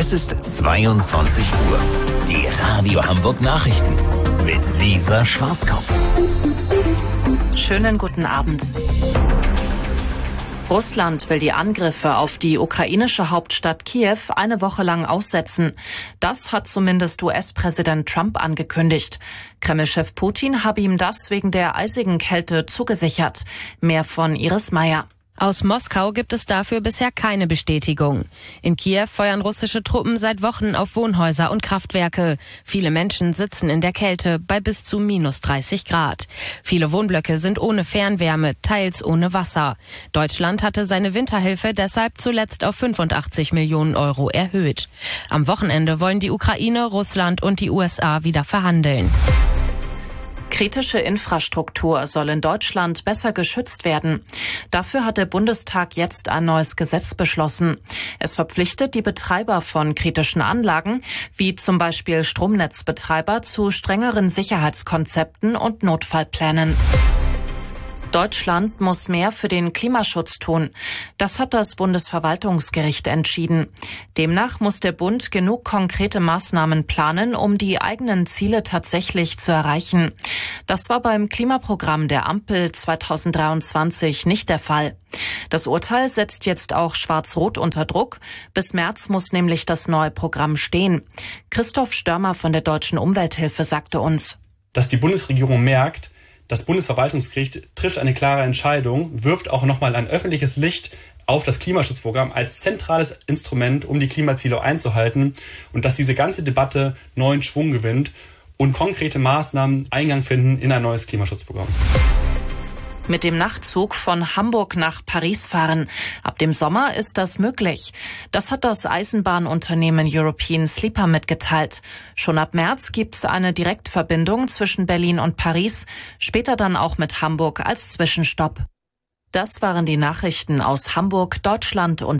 Es ist 22 Uhr. Die Radio Hamburg Nachrichten mit Lisa Schwarzkopf. Schönen guten Abend. Russland will die Angriffe auf die ukrainische Hauptstadt Kiew eine Woche lang aussetzen. Das hat zumindest US-Präsident Trump angekündigt. Kreml-Chef Putin habe ihm das wegen der eisigen Kälte zugesichert. Mehr von Iris Meyer. Aus Moskau gibt es dafür bisher keine Bestätigung. In Kiew feuern russische Truppen seit Wochen auf Wohnhäuser und Kraftwerke. Viele Menschen sitzen in der Kälte bei bis zu -30 Grad. Viele Wohnblöcke sind ohne Fernwärme, teils ohne Wasser. Deutschland hatte seine Winterhilfe deshalb zuletzt auf 85 Millionen Euro erhöht. Am Wochenende wollen die Ukraine, Russland und die USA wieder verhandeln. Kritische Infrastruktur soll in Deutschland besser geschützt werden. Dafür hat der Bundestag jetzt ein neues Gesetz beschlossen. Es verpflichtet die Betreiber von kritischen Anlagen, wie zum Beispiel Stromnetzbetreiber, zu strengeren Sicherheitskonzepten und Notfallplänen. Deutschland muss mehr für den Klimaschutz tun. Das hat das Bundesverwaltungsgericht entschieden. Demnach muss der Bund genug konkrete Maßnahmen planen, um die eigenen Ziele tatsächlich zu erreichen. Das war beim Klimaprogramm der Ampel 2023 nicht der Fall. Das Urteil setzt jetzt auch Schwarz-Rot unter Druck. Bis März muss nämlich das neue Programm stehen. Christoph Störmer von der Deutschen Umwelthilfe sagte uns: Dass die Bundesregierung merkt, das Bundesverwaltungsgericht trifft eine klare Entscheidung, wirft auch nochmal ein öffentliches Licht auf das Klimaschutzprogramm als zentrales Instrument, um die Klimaziele einzuhalten, und dass diese ganze Debatte neuen Schwung gewinnt und konkrete Maßnahmen Eingang finden in ein neues Klimaschutzprogramm. Mit dem Nachtzug von Hamburg nach Paris fahren. Ab dem Sommer ist das möglich. Das hat das Eisenbahnunternehmen European Sleeper mitgeteilt. Schon ab März gibt es eine Direktverbindung zwischen Berlin und Paris, später dann auch mit Hamburg als Zwischenstopp. Das waren die Nachrichten aus Hamburg, Deutschland und